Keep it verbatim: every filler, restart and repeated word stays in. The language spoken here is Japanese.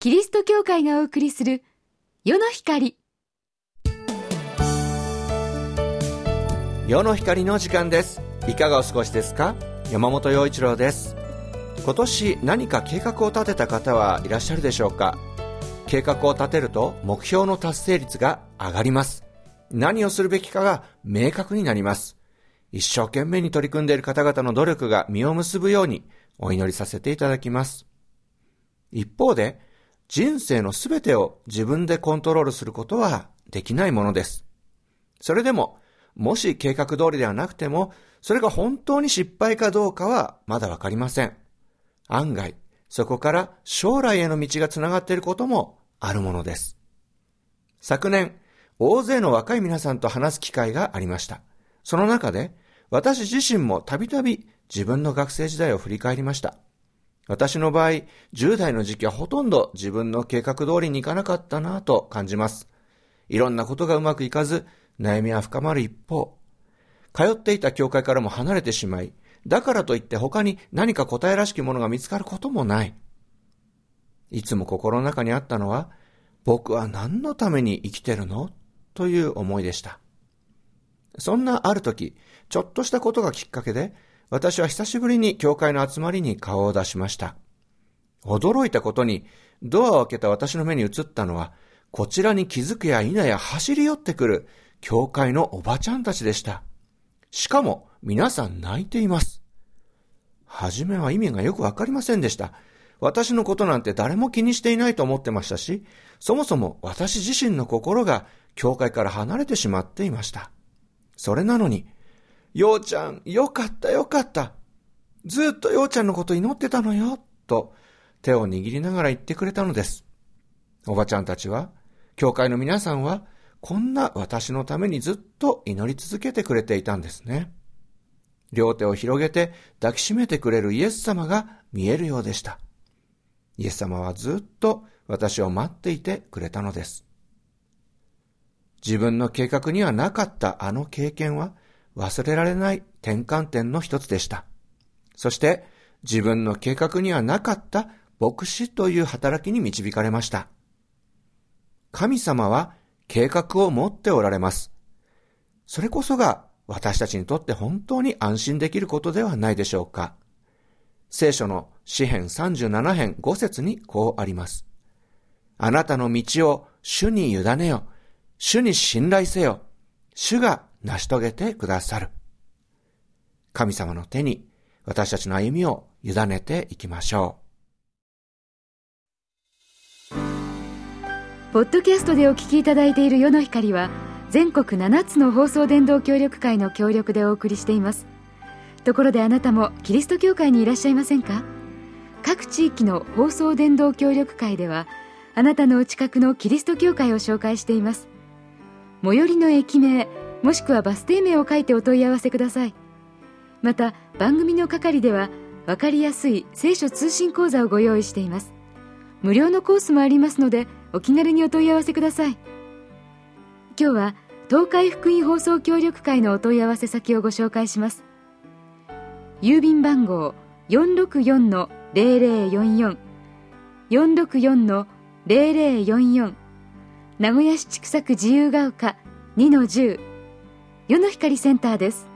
キリスト教会がお送りする世の光。 世の光の時間です。いかがお過ごしですか？山本陽一郎です。今年何か計画を立てた方はいらっしゃるでしょうか？計画を立てると目標の達成率が上がります。何をするべきかが明確になります。一生懸命に取り組んでいる方々の努力が実を結ぶようにお祈りさせていただきます。一方で、人生のすべてを自分でコントロールすることはできないものです。それでも、もし計画通りではなくても、それが本当に失敗かどうかはまだわかりません。案外、そこから将来への道がつながっていることもあるものです。昨年、大勢の若い皆さんと話す機会がありました。その中で、私自身もたびたび自分の学生時代を振り返りました。私の場合、じゅう代の時期はほとんど自分の計画通りにいかなかったなぁと感じます。いろんなことがうまくいかず、悩みは深まる一方、通っていた教会からも離れてしまい、だからといって他に何か答えらしきものが見つかることもない。いつも心の中にあったのは、僕は何のために生きてるの？という思いでした。そんなある時、ちょっとしたことがきっかけで、私は久しぶりに教会の集まりに顔を出しました。驚いたことに、ドアを開けた私の目に映ったのは、こちらに気づくや否や走り寄ってくる教会のおばちゃんたちでした。しかも皆さん泣いています。はじめは意味がよくわかりませんでした。私のことなんて誰も気にしていないと思ってましたし、そもそも私自身の心が教会から離れてしまっていました。それなのに、ようちゃん、よかったよかった。ずっとようちゃんのこと祈ってたのよ、と手を握りながら言ってくれたのです。おばちゃんたちは、教会の皆さんは、こんな私のためにずっと祈り続けてくれていたんですね。両手を広げて抱きしめてくれるイエス様が見えるようでした。イエス様はずっと私を待っていてくれたのです。自分の計画にはなかったあの経験は、忘れられない転換点の一つでした。そして自分の計画にはなかった牧師という働きに導かれました。神様は計画を持っておられます。それこそが私たちにとって本当に安心できることではないでしょうか。聖書の詩編さんじゅうなな編ご節にこうあります。あなたの道を主に委ねよ。主に信頼せよ。主が成し遂げてくださる。神様の手に私たちの歩みを委ねていきましょう。ポッドキャストでお聞きいただいている世の光は、全国ななつの放送伝道協力会の協力でお送りしています。ところであなたもキリスト教会にいらっしゃいませんか？各地域の放送伝道協力会では、あなたのお近くのキリスト教会を紹介しています。最寄りの駅名、もしくはバス停名を書いてお問い合わせください。また番組の係では分かりやすい聖書通信講座をご用意しています。無料のコースもありますので、お気軽にお問い合わせください。今日は東海福音放送協力会のお問い合わせ先をご紹介します。郵便番号 よんろくよんのゼロゼロよんよん よんろくよんのゼロゼロよんよん、名古屋市千種区自由が丘 にのじゅう、世の光センターです。